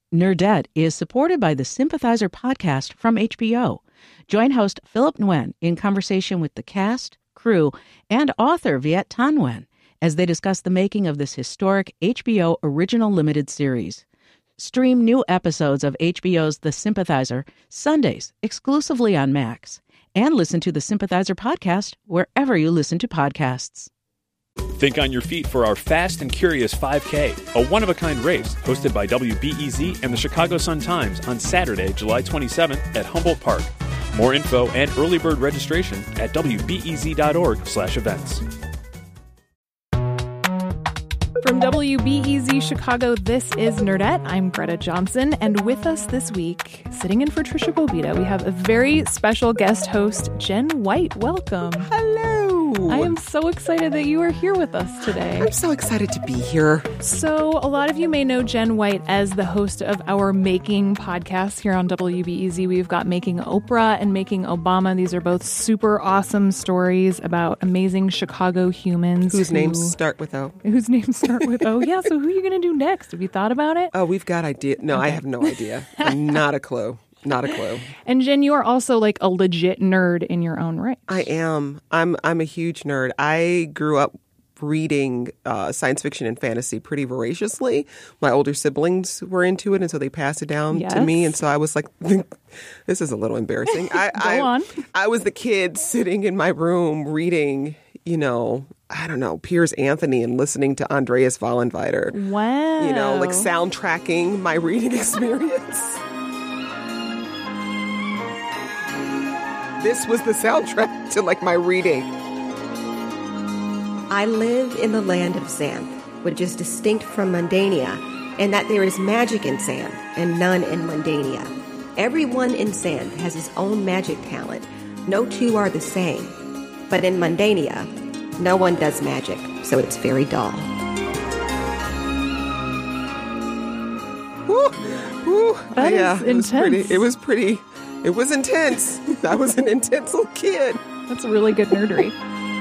Nerdette is supported by the Sympathizer podcast from HBO. Join host Philip Nguyen in conversation with the cast, crew, and author Viet Thanh Nguyen as they discuss the making of this historic HBO original limited series. Stream new episodes of HBO's The Sympathizer Sundays exclusively on Max. And listen to the Sympathizer podcast wherever you listen to podcasts. Think on your feet for our Fast and Curious 5K, a one-of-a-kind race hosted by WBEZ and the Chicago Sun-Times on Saturday, July 27th at Humboldt Park. More info and early bird registration at wbez.org/events. From WBEZ Chicago, this is Nerdette. I'm Greta Johnson, and with us this week, sitting in for Trisha Bobita, we have a very special guest host, Jen White. Welcome. Hello. I am so excited that you are here with us today. I'm so excited to be here. So, a lot of you may know Jen White as the host of our Making podcast here on WBEZ. We've got Making Oprah and Making Obama. These are both super awesome stories about amazing Chicago humans. Whose names start with O. Whose names start with O. Yeah, so who are you going to do next? Have you thought about it? Oh, we've got idea. No, okay. I have no idea. Not a clue. Not a clue. And Jen, you are also like a legit nerd in your own right. I am. I'm a huge nerd. I grew up reading science fiction and fantasy pretty voraciously. My older siblings were into it, and so they passed it down to me. And so I was like, this is a little embarrassing. Go on. I was the kid sitting in my room reading, I don't know, Piers Anthony and listening to Andreas Vollenweider. Wow. Like soundtracking my reading experience. This was the soundtrack to my reading. I live in the land of Xanth, which is distinct from Mundania, in that there is magic in Xanth and none in Mundania. Everyone in Xanth has his own magic talent. No two are the same. But in Mundania, no one does magic, so it's very dull. That is intense. It was intense. I was an intense little kid. That's really good nerdery.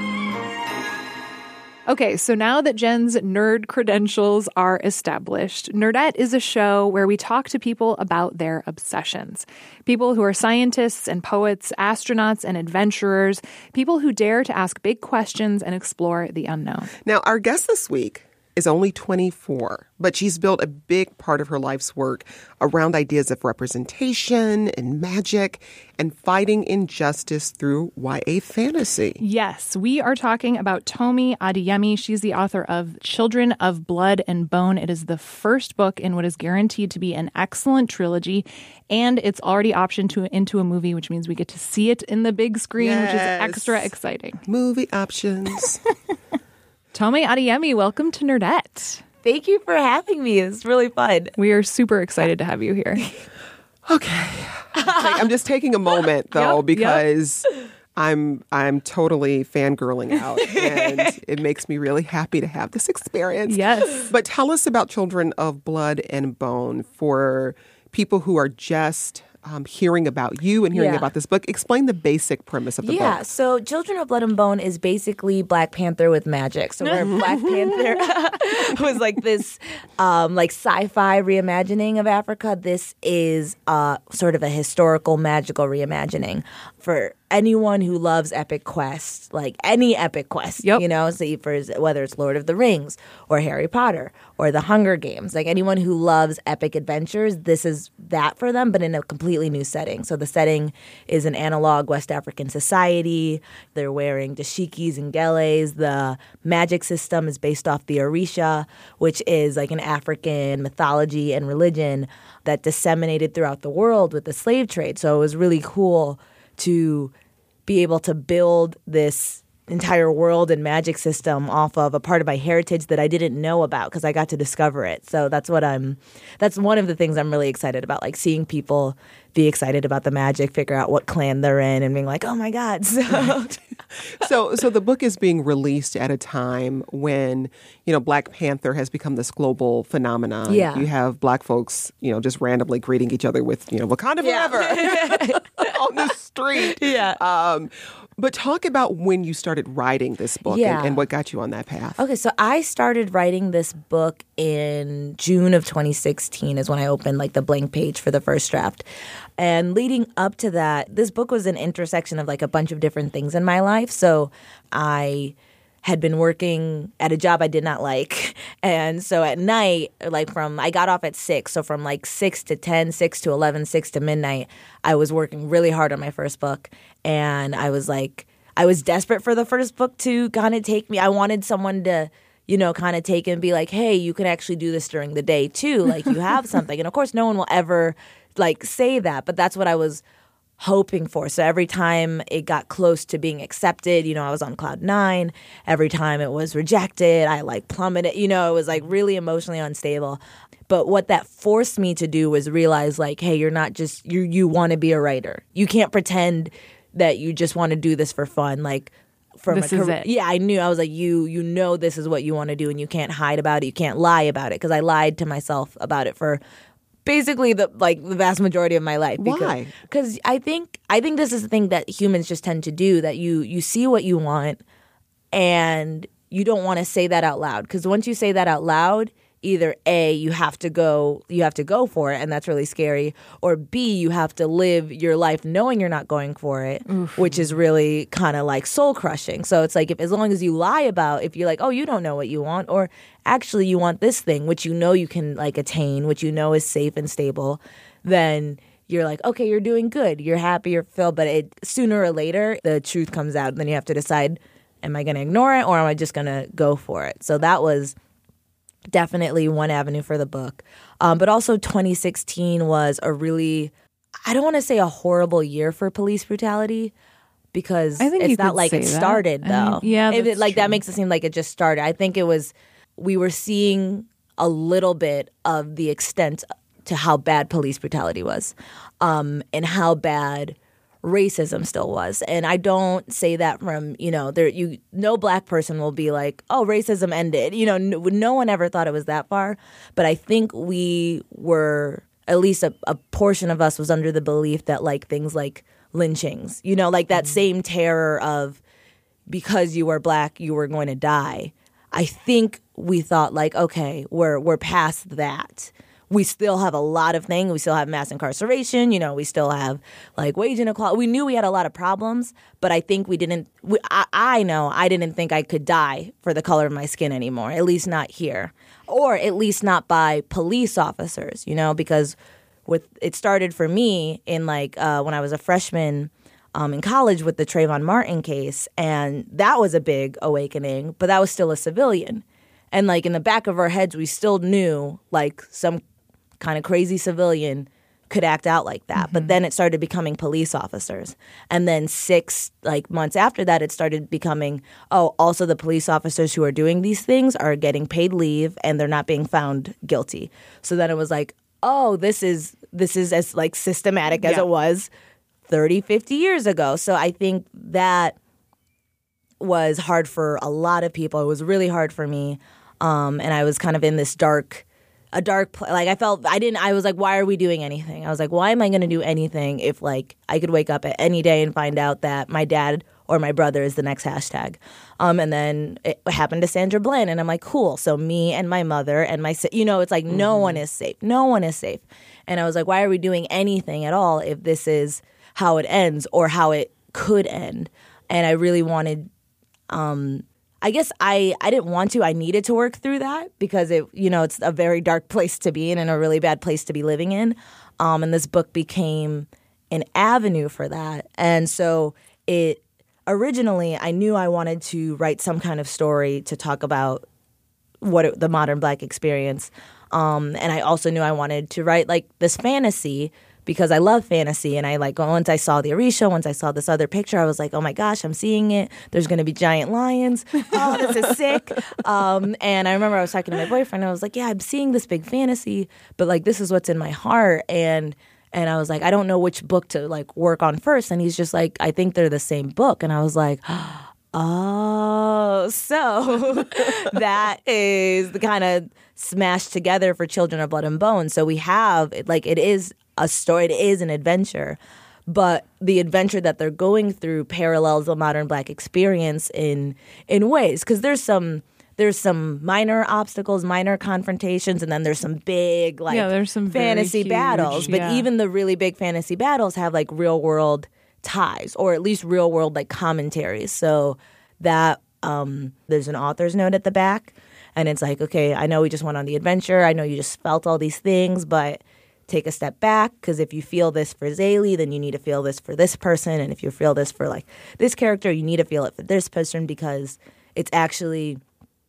Okay, so now that Jen's nerd credentials are established, Nerdette is a show where we talk to people about their obsessions. People who are scientists and poets, astronauts and adventurers, people who dare to ask big questions and explore the unknown. Now, our guest this week is only 24, but she's built a big part of her life's work around ideas of representation and magic and fighting injustice through YA fantasy. Yes, we are talking about Tomi Adeyemi. She's the author of Children of Blood and Bone. It is the first book in what is guaranteed to be an excellent trilogy, and it's already optioned into a movie, which means we get to see it in the big screen, which is extra exciting. Movie options. Tomi Adeyemi, welcome to Nerdette. Thank you for having me. It's really fun. We are super excited to have you here. Okay. I'm just taking a moment, though, because I'm totally fangirling out, and it makes me really happy to have this experience. Yes. But tell us about Children of Blood and Bone for people who are just hearing about you and hearing about this book. Explain the basic premise of the book. Yeah, so Children of Blood and Bone is basically Black Panther with magic. So where Black Panther was like this sci-fi reimagining of Africa, this is sort of a historical magical reimagining for anyone who loves epic quests, like any epic quest, so whether it's Lord of the Rings or Harry Potter or The Hunger Games, like anyone who loves epic adventures, this is that for them, but in a completely new setting. So the setting is an analog West African society. They're wearing dashikis and geles. The magic system is based off the Orisha, which is like an African mythology and religion that disseminated throughout the world with the slave trade. So it was really cool to be able to build this entire world and magic system off of a part of my heritage that I didn't know about because I got to discover it. So that's one of the things I'm really excited about, like seeing people be excited about the magic, figure out what clan they're in, and being like, oh my God. So the book is being released at a time when, Black Panther has become this global phenomenon. Yeah. You have Black folks, just randomly greeting each other with, Wakanda forever on the street. Yeah. But talk about when you started writing this book and what got you on that path. Okay, so I started writing this book in June of 2016 is when I opened the blank page for the first draft. And leading up to that, this book was an intersection of a bunch of different things in my life. So I had been working at a job I did not like. And so at night, I got off at 6. So from 6 to 10, 6 to 11, 6 to midnight, I was working really hard on my first book. And I was desperate for the first book to kind of take me. I wanted someone to, kind of take it and be like, hey, you can actually do this during the day too. You have something. And of course, no one will ever say that, but that's what I was hoping for. So every time it got close to being accepted, I was on cloud 9. Every time it was rejected, I plummeted. It was really emotionally unstable. But what that forced me to do was realize hey, you're not just you want to be a writer. You can't pretend that you just want to do this for fun. This is it. Yeah, I knew. I was you know this is what you want to do, and you can't hide about it. You can't lie about it, because I lied to myself about it for basically the vast majority of my life. Why? Because I think this is the thing that humans just tend to do, that you see what you want and you don't want to say that out loud. Because once you say that out loud, either A, you have to go for it, and that's really scary, or B, you have to live your life knowing you're not going for it, which is really kind of soul crushing. So it's as long as you lie about, if you're oh, you don't know what you want, or actually you want this thing, which you can attain, which is safe and stable, then you're okay, you're doing good, you're happy, you're filled, but sooner or later the truth comes out, and then you have to decide, am I going to ignore it, or am I just going to go for it? So that was definitely one avenue for the book. But also 2016 was a really, I don't want to say a horrible year for police brutality, because I think it's not it that. started, though. That makes it seem like it just started. I think we were seeing a little bit of the extent to how bad police brutality was, and how bad racism still was. And I don't say that from, no Black person will be oh, racism ended. No one ever thought it was that far. But I think we were, at least a portion of us was under the belief that things like lynchings, that same terror of because you were Black, you were going to die. I think we thought okay, we're past that. We still have a lot of things. We still have mass incarceration. We still have wage inequality. We knew we had a lot of problems, but I think I know I didn't think I could die for the color of my skin anymore, at least not here, or at least not by police officers, because it started for me in when I was a freshman in college with the Trayvon Martin case, and that was a big awakening, but that was still a civilian. And in the back of our heads, we still knew some kind of crazy civilian could act out like that. Mm-hmm. But then it started becoming police officers. And then 6 months after that, it started becoming, also the police officers who are doing these things are getting paid leave and they're not being found guilty. So then it was this is as systematic as it was 30, 50 years ago. So I think that was hard for a lot of people. It was really hard for me. And I was kind of in this I was why are we doing anything? I was why am I going to do anything if I could wake up at any day and find out that my dad or my brother is the next hashtag. And then it happened to Sandra Bland, and I'm cool. So me and my mother and my, it's no one is safe. No one is safe. And I was why are we doing anything at all if this is how it ends or how it could end? And I really wanted, I guess I didn't want to. I needed to work through that because it's a very dark place to be in and a really bad place to be living in. And this book became an avenue for that. And so originally I knew I wanted to write some kind of story to talk about the modern Black experience. And I also knew I wanted to write this fantasy because I love fantasy. And I once I saw the Orisha, once I saw this other picture, I was oh my gosh, I'm seeing it. There's going to be giant lions. Oh, this is sick. And I remember I was talking to my boyfriend. I was yeah, I'm seeing this big fantasy, but this is what's in my heart. And And I was like, I don't know which book to like work on first. And he's just like, I think they're the same book. And I was like, oh, so that is the kind of smashed together for Children of Blood and Bone. So we have, like, it is a story, it is an adventure, but the adventure that they're going through parallels the modern Black experience in ways, because there's some minor obstacles, minor confrontations, and then there's some big, like, there's some fantasy huge, battles. But even the really big fantasy battles have, like, real-world ties, or at least real-world, like, commentaries. So that there's an author's note at the back, and it's like, okay, I know we just went on the adventure. I know you just felt all these things, but take a step back, because if you feel this for Zaylee, then you need to feel this for this person. And if you feel this for, like, this character, you need to feel it for this person, because it's actually...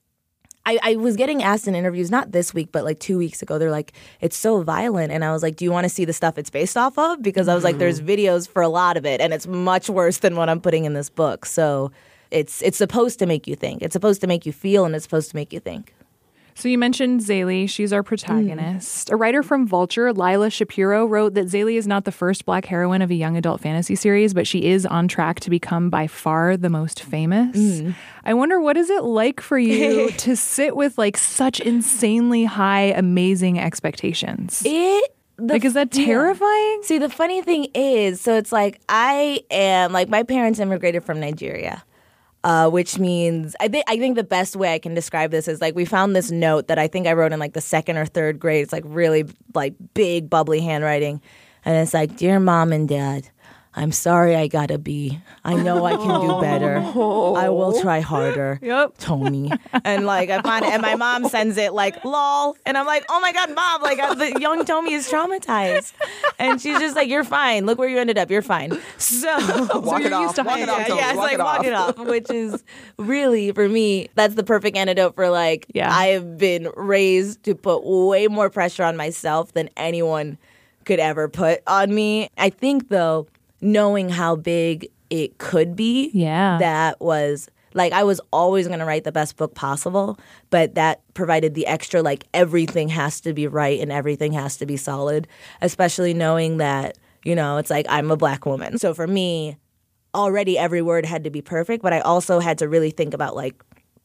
I was getting asked in interviews, not this week, but like 2 weeks ago, they're like, it's so violent. And I was like, do you want to see the stuff it's based off of? Because I was like, there's videos for a lot of it, and it's much worse than what I'm putting in this book. So it's supposed to make you think. It's supposed to make you feel, and it's supposed to make you think. So you mentioned Zaylee. She's our protagonist. A writer from Vulture, Lila Shapiro, wrote that Zaylee is not the first Black heroine of a young adult fantasy series, but she is on track to become by far the most famous. I wonder, what is it like for you to sit with like such insanely high, amazing expectations? Is that terrifying? Yeah. See, the funny thing is, so it's like I am, like, my parents immigrated from Nigeria. Which means I think the best way I can describe this is, like, we found this note that I think I wrote in like the 2nd or 3rd grade. It's like really like big bubbly handwriting, and it's like, "Dear Mom and Dad, I'm sorry I got a B. I know I can do better. I will try harder. Yep. Tony." And like I find it, and my mom sends it like, "Lol," and I'm like, "Oh my God, Mom! Like the young Tommy is traumatized," and she's just like, "You're fine. Look where you ended up. You're fine." So walk it off. Walk it off. Yeah, it's like walk it off, which is really, for me, that's the perfect antidote for like, I have been raised to put way more pressure on myself than anyone could ever put on me. I think though, knowing how big it could be, that was, like, I was always going to write the best book possible, but that provided the extra, like, everything has to be right and everything has to be solid, especially knowing that, you know, it's like, I'm a Black woman. So for me, already every word had to be perfect, but I also had to really think about, like,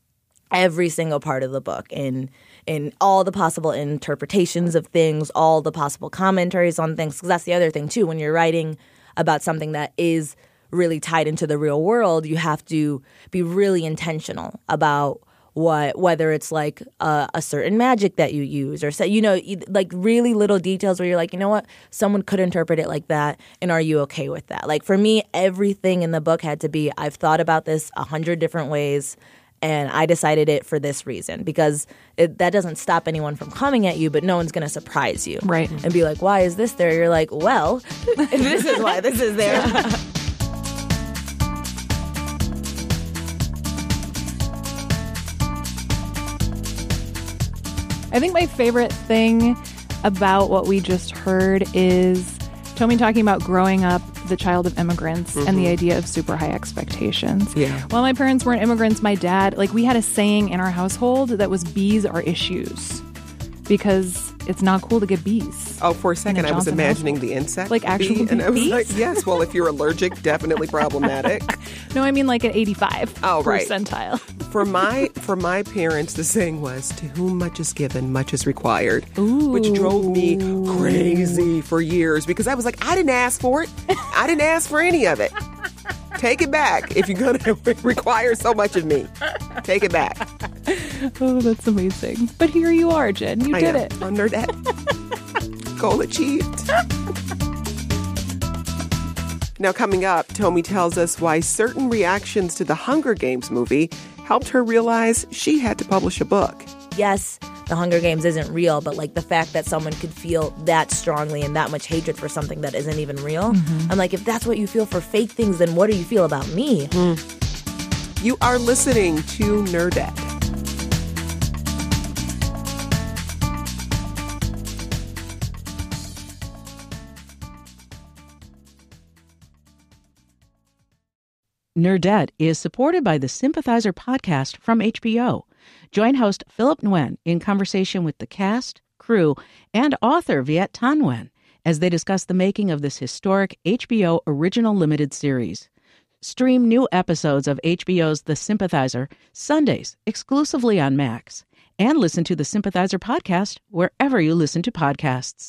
every single part of the book in all the possible interpretations of things, all the possible commentaries on things, because that's the other thing, too. When you're writing about something that is really tied into the real world, you have to be really intentional about whether it's like a certain magic that you use, or say, you know, like really little details where you're like, you know what, someone could interpret it like that, and are you okay with that? Like for me, everything in the book had to be, I've thought about this 100 different ways, and I decided it for this reason, because that doesn't stop anyone from coming at you, but no one's going to surprise you. Right. And be like, why is this there? You're like, well, this is why this is there. I think my favorite thing about what we just heard is Tommy talking about growing up the child of immigrants and the idea of super high expectations. Yeah. While my parents weren't immigrants, my dad, like, we had a saying in our household that was B's are issues, because it's not cool to get B's. Oh, for a second, I was imagining the insect. Like actual bee, and I was bees? like, yes, well, if you're allergic, definitely problematic. No, I mean like an 85 percentile. For my parents, the saying was, to whom much is given, much is required. Ooh. Which drove me crazy for years, because I was like, I didn't ask for it. I didn't ask for any of it. Take it back if you're going to require so much of me. Take it back. Oh, that's amazing. But here you are, Jen. You did it. On Nerdette. Goal achieved. Now, coming up, Tommy tells us why certain reactions to the Hunger Games movie helped her realize she had to publish a book. Yes, the Hunger Games isn't real, but like the fact that someone could feel that strongly and that much hatred for something that isn't even real. I'm like, if that's what you feel for fake things, then what do you feel about me? You are listening to Nerdette. Nerdette is supported by the Sympathizer podcast from HBO. Join host Philip Nguyen in conversation with the cast, crew, and author Viet Thanh Nguyen as they discuss the making of this historic HBO original limited series. Stream new episodes of HBO's The Sympathizer Sundays exclusively on Max, and listen to the Sympathizer podcast wherever you listen to podcasts.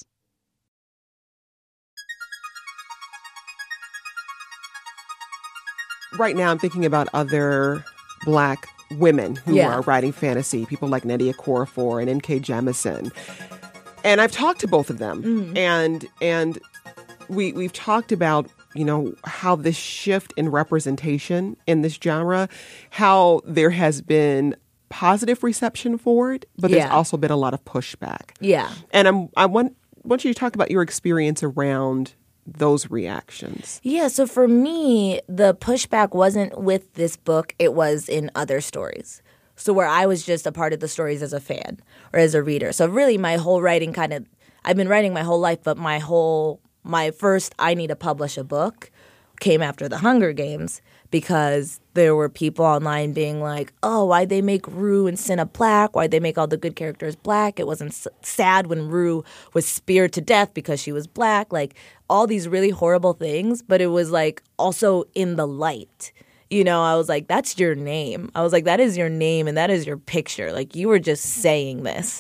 Right now I'm thinking about other Black women who are writing fantasy, people like Nnedi Okorafor and N.K. Jemisin. And I've talked to both of them, and we've talked about, you know, how this shift in representation in this genre, how there has been positive reception for it, but there's also been a lot of pushback. Yeah. And I want you to talk about your experience around those reactions. Yeah, so for me, the pushback wasn't with this book, it was in other stories. So where I was just a part of the stories as a fan or as a reader. So really my whole writing I've been writing my whole life, but my first I need to publish a book came after the Hunger Games, because there were people online being like, oh, why'd they make Rue and Cinna black? Why'd they make all the good characters black? It wasn't sad when Rue was speared to death because she was black. Like, all these really horrible things, but it was like also in the light. You know, I was like, that's your name. I was like, that is your name and that is your picture. Like, you were just saying this.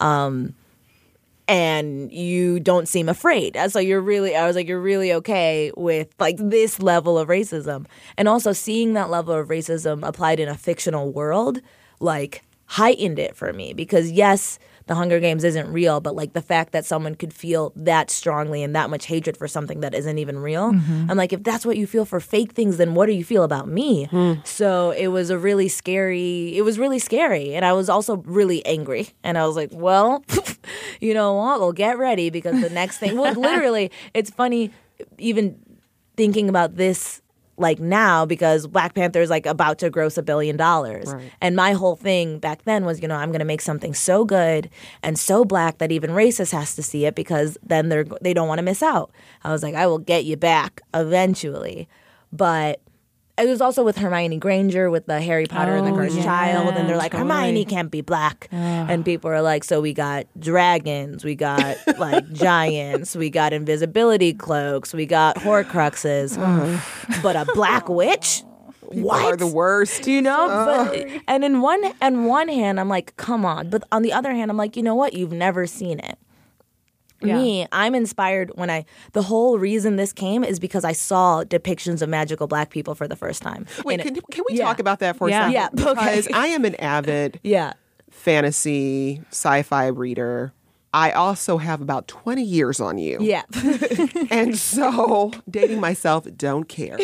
And you don't seem afraid. So I was like, you're really okay with like this level of racism. And also seeing that level of racism applied in a fictional world, like, heightened it for me. Because yes, the Hunger Games isn't real, but like the fact that someone could feel that strongly and that much hatred for something that isn't even real. I'm like, if that's what you feel for fake things, then what do you feel about me? So it was really scary. And I was also really angry. And I was like, well, you know what? Well, get ready, because the next thing, well, literally, it's funny even thinking about this like now, because Black Panther is like about to gross $1 billion. Right. And my whole thing back then was, you know, I'm going to make something so good and so Black that even racist has to see it, because then they don't want to miss out. I was like, I will get you back eventually. But it was also with Hermione Granger with the Harry Potter and the Cursed Child, and they're like, Hermione can't be Black. And people are like, so we got dragons, we got like giants, we got invisibility cloaks, we got Horcruxes, but a Black witch? What? Are the worst. You know? But, and in one hand, I'm like, come on. But on the other hand, I'm like, you know what? You've never seen it. Me, I'm inspired the whole reason this came is because I saw depictions of magical Black people for the first time. Wait, can we talk about that for a second? Yeah, because I am an avid fantasy, sci-fi reader. I also have about 20 years on you. Yeah. And so, dating myself, don't care.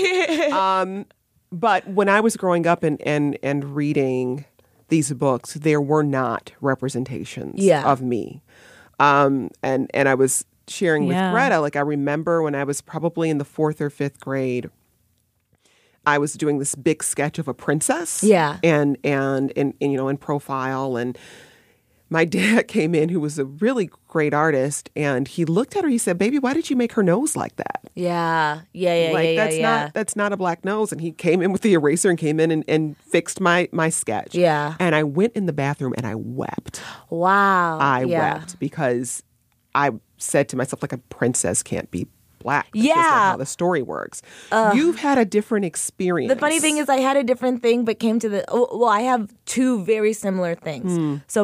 But when I was growing up and reading these books, there were not representations of me. And I was sharing with Greta, like, I remember when I was probably in the 4th or 5th grade, I was doing this big sketch of a princess. Yeah. And you know, in profile. And my dad came in, who was a really great artist, and he looked at her, he said, baby, why did you make her nose like that? Yeah. That's not a Black nose. And he came in with the eraser and came in and fixed my sketch. Yeah. And I went in the bathroom and I wept. Wow. I wept because I said to myself, like, a princess can't be Black. That's just not how the story works. You've had a different experience. The funny thing is, I had a different thing, but came to I have two very similar things. So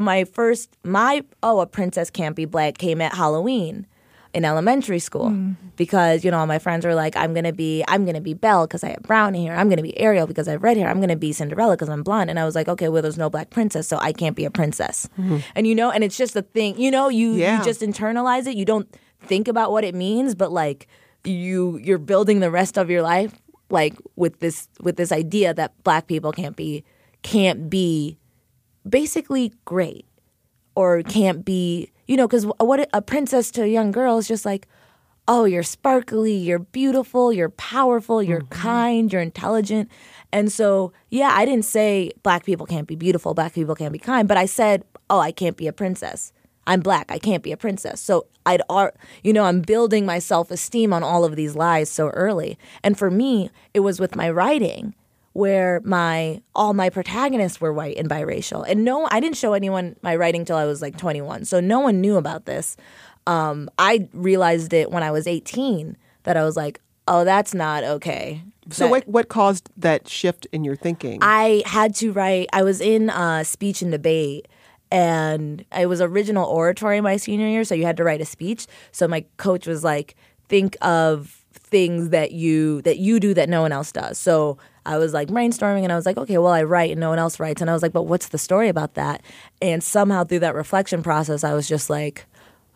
a princess can't be Black came at Halloween in elementary school, because, you know, all my friends were like, I'm gonna be Belle because I have brown hair. I'm gonna be Ariel because I have red hair. I'm gonna be Cinderella because I'm blonde. And I was like, okay, well, there's no Black princess, so I can't be a princess. And you know, and it's just a thing. You know, you just internalize it. You don't think about what it means, but like you're building the rest of your life like with this idea that Black people can't be basically great, or can't be, you know, because what a princess to a young girl is just like, oh, you're sparkly, you're beautiful, you're powerful, you're kind, you're intelligent. And so, I didn't say Black people can't be beautiful, Black people can't be kind, but I said, oh, I can't be a princess. I'm Black, I can't be a princess. So I'm building my self-esteem on all of these lies so early. And for me, it was with my writing, where all my protagonists were white and biracial. And I didn't show anyone my writing till I was like 21. So no one knew about this. I realized it when I was 18 that I was like, oh, that's not okay. So what caused that shift in your thinking? I had to write. I was in speech and debate, and it was original oratory my senior year, so you had to write a speech. So my coach was like, think of things that you do that no one else does. So I was like brainstorming, and I was like, okay, well, I write and no one else writes. And I was like, but what's the story about that? And somehow through that reflection process, I was just like,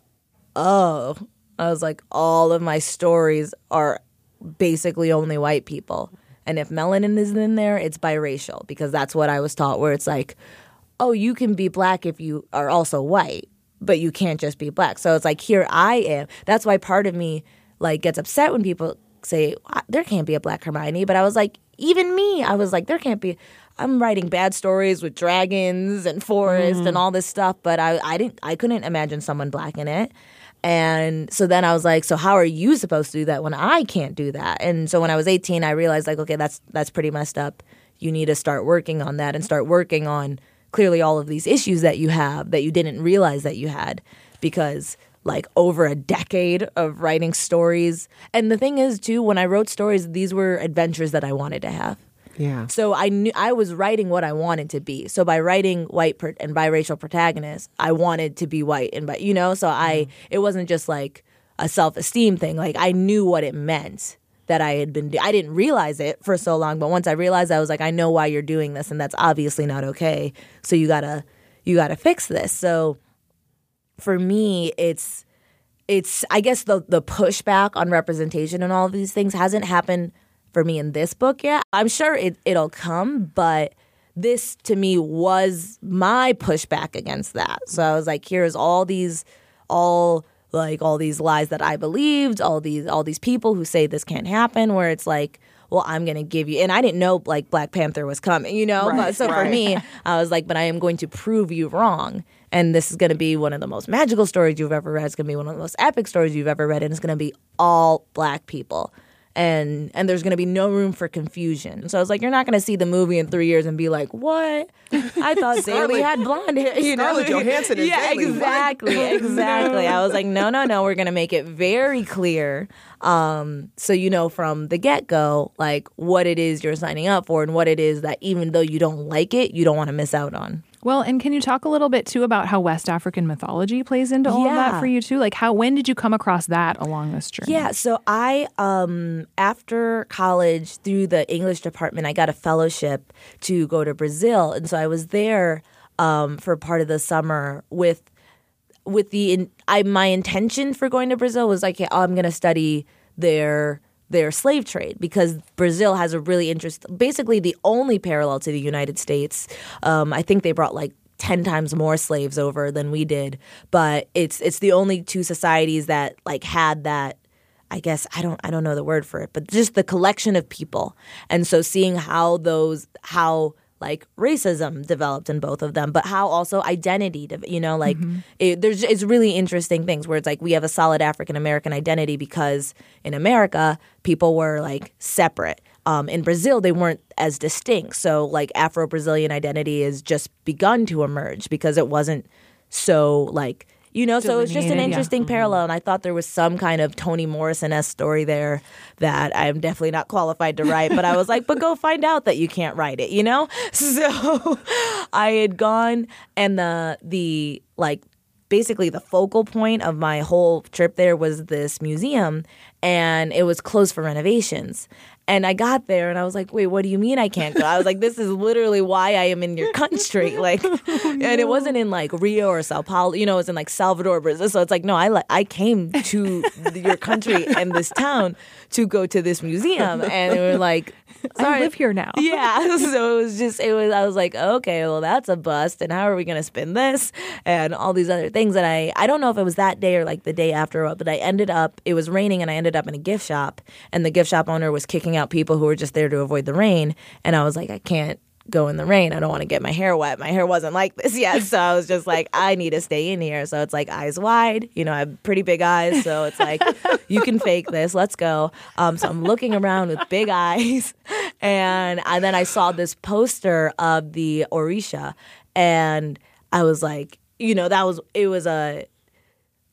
oh, I was like, all of my stories are basically only white people. And if melanin is in there, it's biracial, because that's what I was taught, where it's like, oh, you can be black if you are also white, but you can't just be black. So it's like, here I am. That's why part of me like gets upset when people say there can't be a black Hermione. But I was like, even me, I was like, there can't be. I'm writing bad stories with dragons and forest and all this stuff, but I couldn't imagine someone black in it. And so then I was like, so how are you supposed to do that when I can't do that? And so when I was 18, I realized like, okay, that's pretty messed up. You need to start working on that and start working on clearly all of these issues that you have that you didn't realize that you had, because like over a decade of writing stories. And the thing is too, when I wrote stories, these were adventures that I wanted to have. Yeah. So I knew I was writing what I wanted to be. So by writing white and biracial protagonists, I wanted to be white and so it wasn't just like a self-esteem thing. Like I knew what it meant that I had been. I didn't realize it for so long, but once I realized, I was like, I know why you're doing this, and that's obviously not okay. So you gotta fix this. So for me, it's I guess the pushback on representation and all of these things hasn't happened for me in this book yet. I'm sure it'll come, but this to me was my pushback against that. So I was like, here's all these lies that I believed, all these people who say this can't happen, where it's like, well, I'm going to give you, and I didn't know like Black Panther was coming, Right, so for me, I was like, but I am going to prove you wrong. And this is going to be one of the most magical stories you've ever read. It's going to be one of the most epic stories you've ever read, and it's going to be all Black people. And there's going to be no room for confusion. So I was like, you're not going to see the movie in 3 years and be like, what? I thought Daly had blonde hair. Scarlett Johansson is Yeah, Daly. exactly. I was like, no. We're going to make it very clear. So you know from the get-go, like what it is you're signing up for and what it is that even though you don't like it, you don't want to miss out on. Well, and can you talk a little bit, too, about how West African mythology plays into all of that for you, too? Like, when did you come across that along this journey? Yeah, so I, after college, through the English department, I got a fellowship to go to Brazil. And so I was there for part of the summer with my intention for going to Brazil was like, I'm going to study their slave trade, because Brazil has a really basically the only parallel to the United States. I think they brought like 10 times more slaves over than we did, but it's the only two societies that like had that. I guess I don't know the word for it, but just the collection of people. And so seeing how like racism developed in both of them, but how also identity, it's really interesting things where it's like we have a solid African American identity because in America, people were like separate. In Brazil, they weren't as distinct. So like Afro-Brazilian identity has just begun to emerge because it wasn't so like, so it's just an interesting parallel. And I thought there was some kind of Toni Morrison-esque story there that I'm definitely not qualified to write. But I was like, but go find out that you can't write it, So I had gone, and the basically the focal point of my whole trip there was this museum, and it was closed for renovations. And I got there and I was like, wait, what do you mean I can't go? I was like, this is literally why I am in your country. Like, and it wasn't in like Rio or Sao Paulo, it was in like Salvador, Brazil. So it's like, no, I came to your country and this town to go to this museum. And they were like, sorry. I live here now. Yeah. So I was like, okay, well, that's a bust. And how are we going to spin this? And all these other things. And I don't know if it was that day or like the day after, but it was raining and I ended up in a gift shop. And the gift shop owner was kicking out people who were just there to avoid the rain. And I was like, I can't go in the rain. I don't want to get my hair wet. My hair wasn't like this yet. So I was just like, I need to stay in here. So it's like eyes wide. I have pretty big eyes. So it's like, you can fake this. Let's go. So I'm looking around with big eyes. And then I saw this poster of the Orisha. And I was like, it was a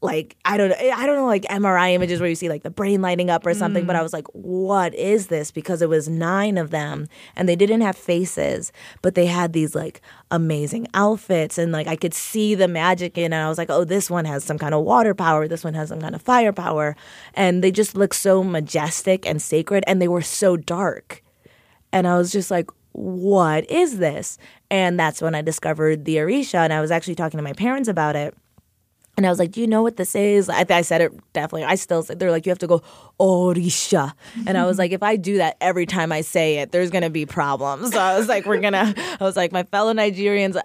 like, I don't know, like MRI images where you see like the brain lighting up or something, but I was like, what is this? Because it was 9 of them and they didn't have faces, but they had these like amazing outfits and like I could see the magic in it. I was like, oh, this one has some kind of water power. This one has some kind of fire power. And they just looked so majestic and sacred and they were so dark. And I was just like, what is this? And that's when I discovered the Orisha, and I was actually talking to my parents about it. And I was like, do you know what this is? I said it definitely. I still say, they're like, you have to go, Orisha. And I was like, if I do that every time I say it, there's going to be problems. So I was like, my fellow Nigerians,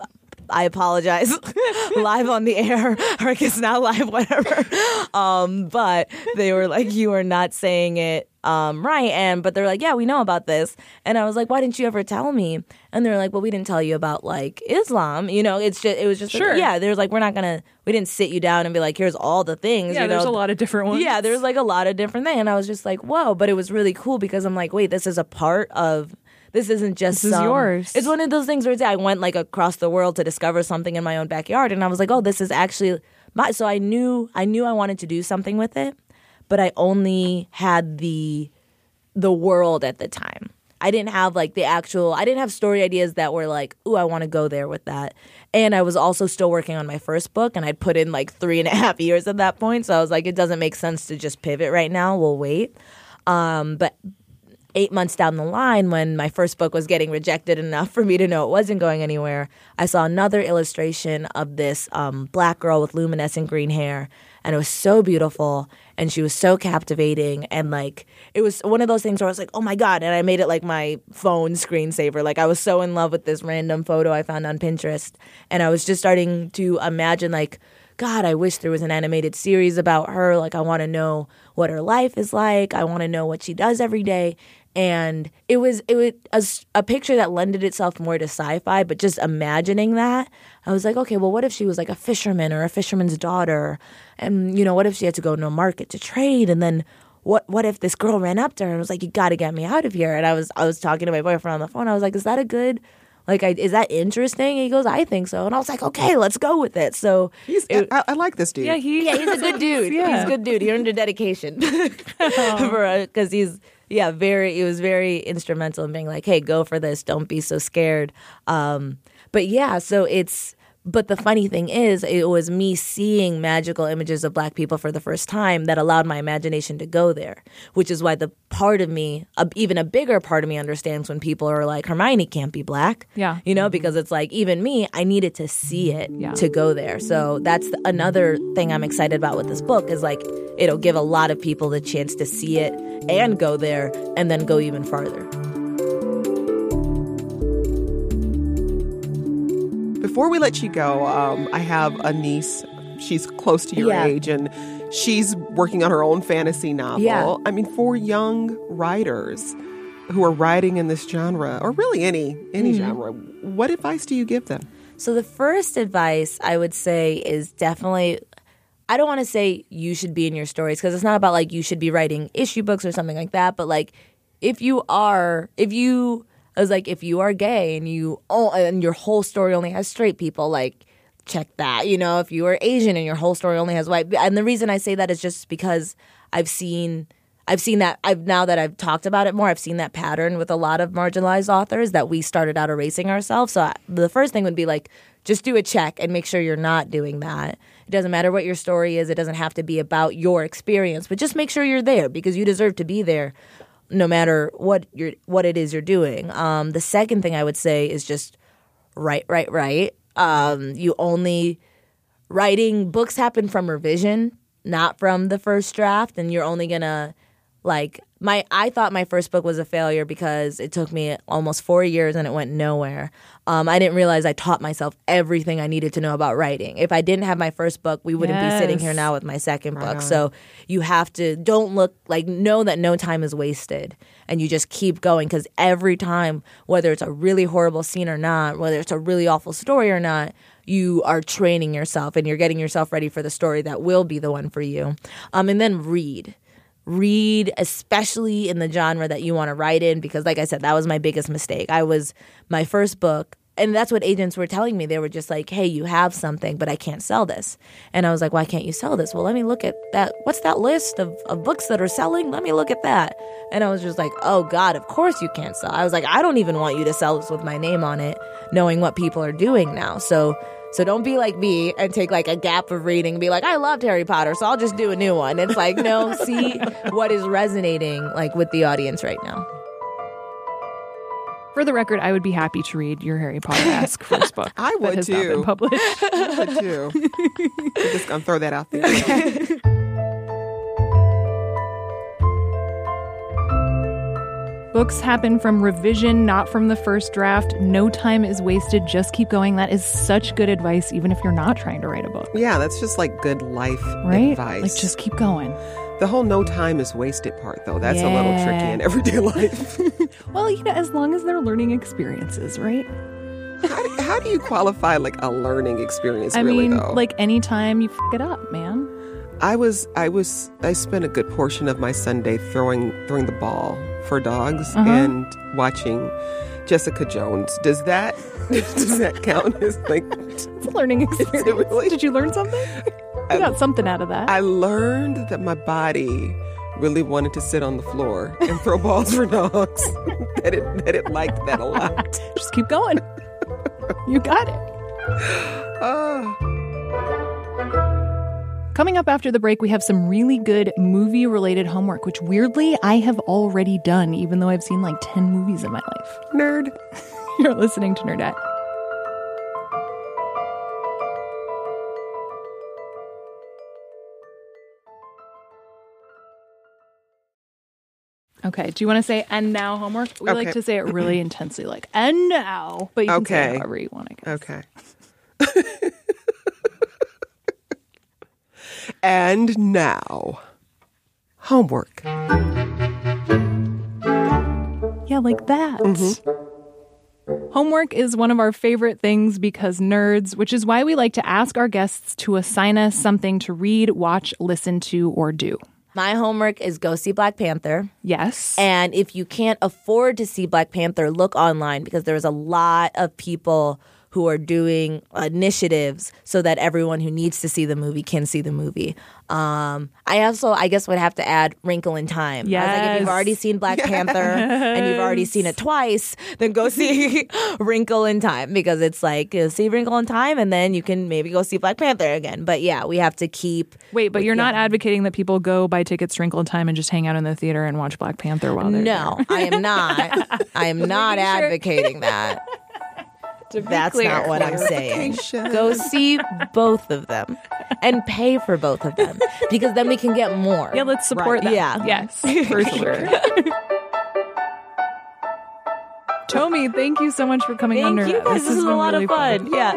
I apologize live on the air, or I guess not live, whatever. But they were like, you are not saying it right. But they're like, yeah, we know about this. And I was like, why didn't you ever tell me? And they're like, well, we didn't tell you about like Islam. You know, it was just, sure. Yeah, there's like, we didn't sit you down and be like, here's all the things. Yeah, there's a lot of different ones. Yeah, there's like a lot of different things. And I was just like, whoa. But it was really cool because I'm like, wait, this is a part of, this isn't just this is yours. It's one of those things where I went like across the world to discover something in my own backyard, and I was like, oh, this is actually so I knew I wanted to do something with it, but I only had the world at the time. I didn't have like I didn't have story ideas that were like, ooh, I want to go there with that. And I was also still working on my first book, and I'd put in like 3.5 years at that point. So I was like, it doesn't make sense to just pivot right now. We'll wait. But 8 months down the line, when my first book was getting rejected enough for me to know it wasn't going anywhere, I saw another illustration of this black girl with luminescent green hair. And it was so beautiful, and she was so captivating, and like it was one of those things where I was like, oh my God, and I made it like my phone screensaver. Like I was so in love with this random photo I found on Pinterest, and I was just starting to imagine like, God, I wish there was an animated series about her. Like I want to know what her life is like. I want to know what she does every day. And it was a picture that lended itself more to sci-fi, but just imagining that, I was like, okay, well, what if she was like a fisherman or a fisherman's daughter? And, you know, what if she had to go to a market to trade? And then what if this girl ran up to her and was like, you got to get me out of here? And I was talking to my boyfriend on the phone. I was like, is that a good, like, is that interesting? And he goes, I think so. And I was like, okay, let's go with it. So I like this dude. Yeah, he's a good dude. Yeah. He's a good dude. He earned a dedication because he was very instrumental in being like, hey, go for this. Don't be so scared. But the funny thing is, it was me seeing magical images of Black people for the first time that allowed my imagination to go there, which is why the part of me, even a bigger part of me, understands when people are like, Hermione can't be Black. Yeah. You know, because it's like, even me, I needed to see it to go there. So that's another thing I'm excited about with this book is like, it'll give a lot of people the chance to see it and go there and then go even farther. Before we let you go, I have a niece. She's close to your age, and she's working on her own fantasy novel. Yeah. I mean, for young writers who are writing in this genre, or really any genre, what advice do you give them? So the first advice I would say is definitely, I don't want to say you should be in your stories, because it's not about like you should be writing issue books or something like that, but like if you are gay and and your whole story only has straight people, like check that. You know, if you are Asian and your whole story only has white, and the reason I say that is just because I've seen that. Now that I've talked about it more, I've seen that pattern with a lot of marginalized authors that we started out erasing ourselves. So the first thing would be like, just do a check and make sure you're not doing that. It doesn't matter what your story is. It doesn't have to be about your experience, but just make sure you're there because you deserve to be there, no matter what it is you're doing. The second thing I would say is just write. Writing books happen from revision, not from the first draft, and you're only gonna I thought my first book was a failure because it took me almost 4 years and it went nowhere. I didn't realize I taught myself everything I needed to know about writing. If I didn't have my first book, we wouldn't be sitting here now with my second book. So you have to know that no time is wasted and you just keep going, because every time, whether it's a really horrible scene or not, whether it's a really awful story or not, you are training yourself and you're getting yourself ready for the story that will be the one for you. And then read, especially in the genre that you want to write in, because like I said, that was my biggest mistake. My first book And that's what agents were telling me. They were just like, hey, you have something, but I can't sell this. And I was like, why can't you sell this? Well, let me look at that. What's that list of books that are selling? Let me look at that. And I was just like, oh, God, of course you can't sell. I was like, I don't even want you to sell this with my name on it, knowing what people are doing now. So don't be like me and take like a gap of reading and be like, I loved Harry Potter, so I'll just do a new one. It's like, no, see what is resonating like with the audience right now. For the record, I would be happy to read your Harry Potter-esque first book. I would that has too. Not been published. I would too. I'm just gonna throw that out there. Books happen from revision, not from the first draft. No time is wasted. Just keep going. That is such good advice, even if you're not trying to write a book. Yeah, that's just like good life advice. Like, just keep going. The whole no time is wasted part, though, that's a little tricky in everyday life. Well, as long as they're learning experiences, right? How do you qualify like a learning experience? I really, mean, though? like any time you f it up, man. I spent a good portion of my Sunday throwing the ball for dogs and watching Jessica Jones. Does that count as like it's a learning experience? Really? Did you learn something? You got something out of that. I learned that my body really wanted to sit on the floor and throw balls for dogs. that it liked that a lot. Just keep going. You got it. Coming up after the break, we have some really good movie-related homework, which weirdly I have already done, even though I've seen like 10 movies in my life. Nerd. You're listening to Nerdette. Okay, do you want to say "and now" homework? We like to say it really intensely, like "and now," but you can say it however you want, I guess. Okay. And now, homework. Yeah, like that. Homework is one of our favorite things because nerds, which is why we like to ask our guests to assign us something to read, watch, listen to, or do. My homework is go see Black Panther. Yes. And if you can't afford to see Black Panther, look online because there's a lot of people who are doing initiatives so that everyone who needs to see the movie can see the movie. I guess, would have to add Wrinkle in Time. Yes. I was like, if you've already seen Black Panther and you've already seen it twice, then go see Wrinkle in Time because it's like, see Wrinkle in Time and then you can maybe go see Black Panther again. But yeah, we have to keep... Wait, but you're not advocating that people go buy tickets to Wrinkle in Time and just hang out in the theater and watch Black Panther while they're No, there. I am not. I am not advocating that. That's clear. not what I'm saying. Go see both of them and pay for both of them because then we can get more. Yeah, let's support that. Yeah. Yes, for sure. Tomi, thank you so much for coming on. Thank you guys. This is a lot of fun. Yeah.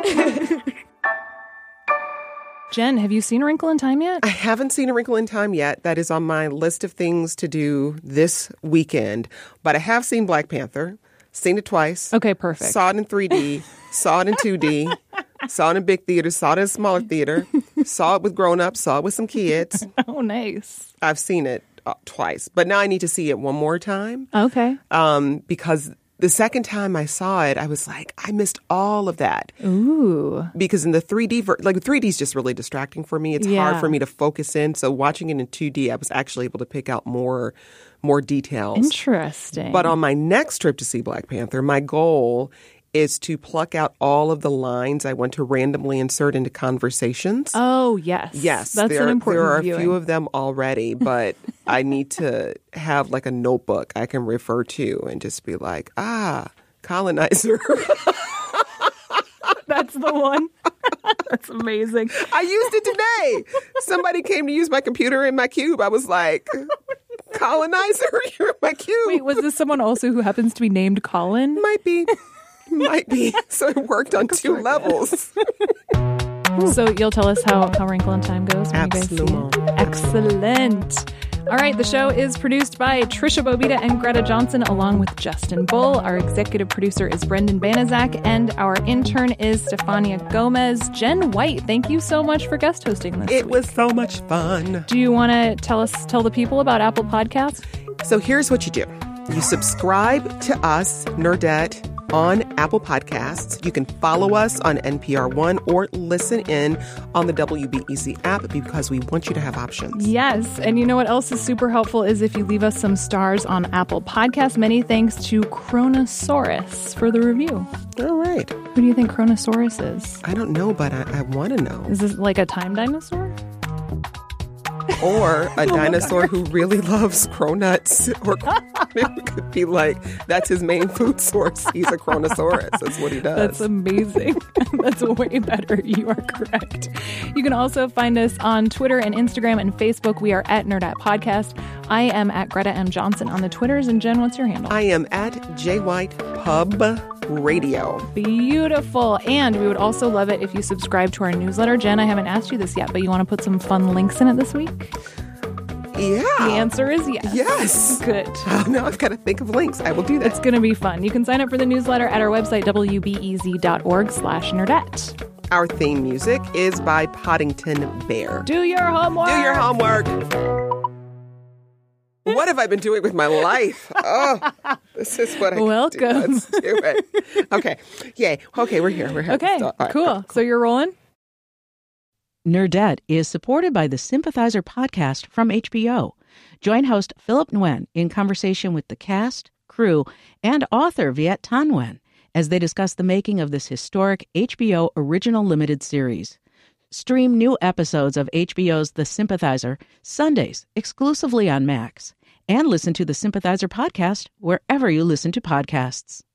Jen, have you seen A Wrinkle in Time yet? I haven't seen A Wrinkle in Time yet. That is on my list of things to do this weekend. But I have seen Black Panther. Seen it twice. Okay, perfect. Saw it in 3D. Saw it in 2D. Saw it in big theater. Saw it in a smaller theater. Saw it with grown-ups. Saw it with some kids. Oh, nice. I've seen it twice. But now I need to see it one more time. Okay. Because the second time I saw it, I was like, I missed all of that. Ooh. Because in the 3D, 3D is just really distracting for me. It's hard for me to focus in. So watching it in 2D, I was actually able to pick out more details. Interesting. But on my next trip to see Black Panther, my goal is to pluck out all of the lines I want to randomly insert into conversations. Oh, yes. Yes. That's an important There are viewing. a few of them already, but I need to have like a notebook I can refer to and just be like, colonizer. That's the one. That's amazing. I used it today. Somebody came to use my computer in my cube. I was like, colonizer, you're in my cube. Wait, was this someone also who happens to be named Colin? Might be. So it worked on two levels. So you'll tell us how Wrinkle in Time goes when you guys see Absolument. it? Excellent. All right, the show is produced by Trisha Bobita and Greta Johnson, along with Justin Bull. Our executive producer is Brendan Banaszak, and our intern is Stefania Gomez. Jen White, thank you so much for guest hosting this It week. was so much fun. Do you want to tell the people about Apple Podcasts? So here's what you do. You subscribe to us, Nerdette, on Apple Podcasts. You can follow us on NPR One or listen in on the WBEZ app because we want you to have options. Yes. And you know what else is super helpful is if you leave us some stars on Apple Podcasts. Many thanks to Chronosaurus for the review. All right. Who do you think Chronosaurus is? I don't know, but I want to know. Is this like a time dinosaur? Or a dinosaur who really loves cronuts. Or it could be like, that's his main food source. He's a Chronosaurus. That's what he does. That's amazing. That's way better. You are correct. You can also find us on Twitter and Instagram and Facebook. We are at Nerdette Podcast. I am at Greta M. Johnson on the Twitters. And Jen, what's your handle? I am at JWhitePub Radio. Beautiful. And we would also love it if you subscribe to our newsletter. Jen, I haven't asked you this yet, but you want to put some fun links in it this week? Yeah. The answer is yes. Yes. Good. Oh, now I've got to think of links. I will do that. It's going to be fun. You can sign up for the newsletter at our website, wbez.org/nerdette. Our theme music is by Poddington Bear. Do your homework. Do your homework. What have I been doing with my life? Oh, this is what I Welcome. do. Let's do it. Okay. Yay. Okay, we're here. We're here. Okay, Right, cool. So you're rolling? Nerdette is supported by the Sympathizer podcast from HBO. Join host Philip Nguyen in conversation with the cast, crew, and author Viet Thanh Nguyen as they discuss the making of this historic HBO original limited series. Stream new episodes of HBO's The Sympathizer Sundays exclusively on Max, and listen to the Sympathizer podcast wherever you listen to podcasts.